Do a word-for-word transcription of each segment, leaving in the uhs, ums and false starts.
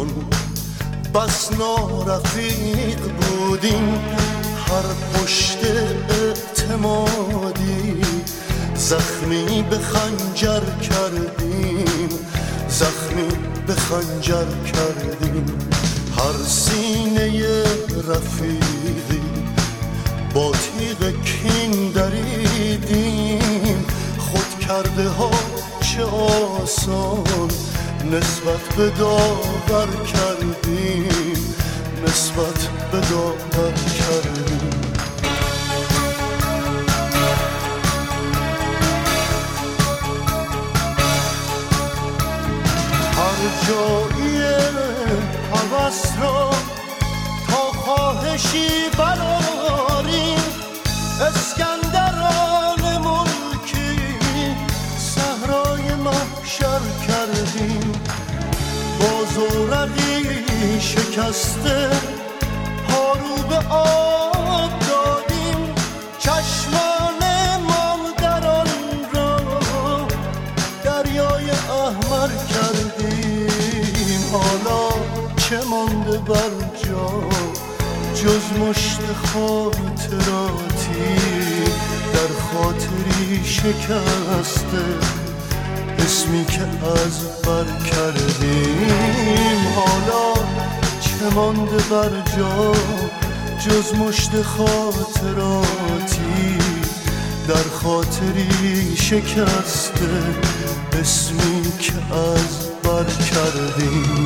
ایران بس نارفیق بودیم، هر پشت اعتمادی زخمی به خنجر کردیم، زخمی به خنجر کردیم. هر سینه رفیقی با تیغ کین دریدیم، خود کرده ها چه آسان نسبت به داور کردیم، نسبت به داور کردیم. هر جایی هوس را تا خواهشی براریم، اسکندران ملکی صحرای محشر کردیم. با زورقی شکسته پارو به آب دادیم، چشمان مادران را دریای احمر کردیم. حالا چه مانده بر جا جز مشت خاطراتی، در خاطری شکسته اسمی که از بر کردیم. حالا چه مانده بر جا جز مشت خاطراتی، در خاطری شکسته اسمی که از بر کردیم.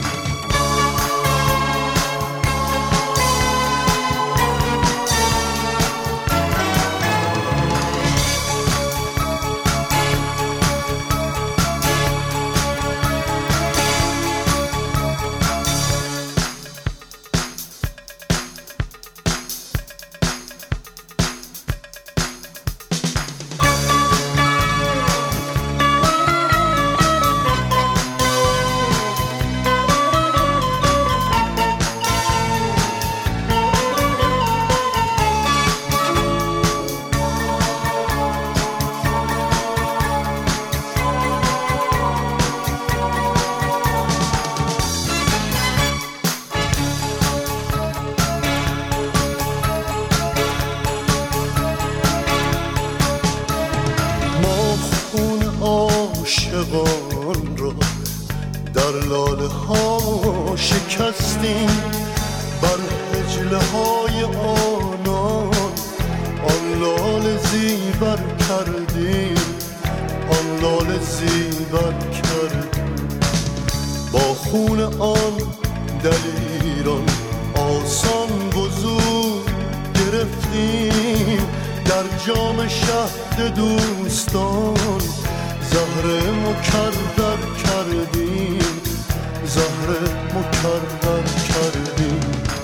عاشقان را در لاله ها شکستیم، بر حجله های آنان آن لاله زیبر کردیم، آن لاله زیبر کردیم. با خون آن دلیران آسان وضو گرفتیم، در جام شهد دوستان زهر مکرر کردیم، زهر مکرر کردیم.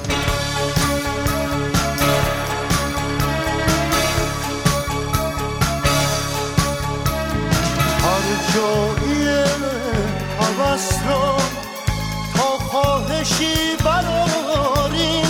هر جایی هوس را تا خواهشی براریم،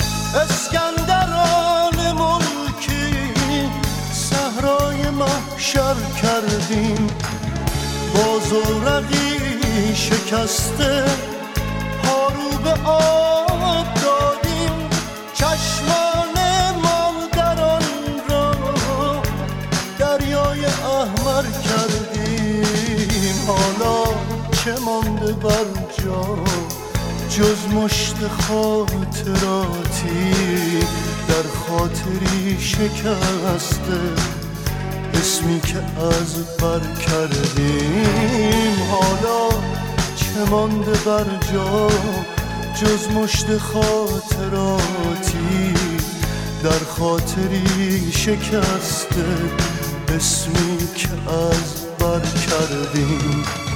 اسکندران ملکی صحرای محشر کردیم. با زورقی شکسته پارو به آب دادیم، چشمان مادران را دریای احمر کردیم. حالا چه مانده بر جا جز مشت خاطراتی، در خاطری شکسته اسمی که از بر کردیم. حالا چه مانده بر جا جز مشت خاطراتی، در خاطری شکسته اسمی که از بر کردیم.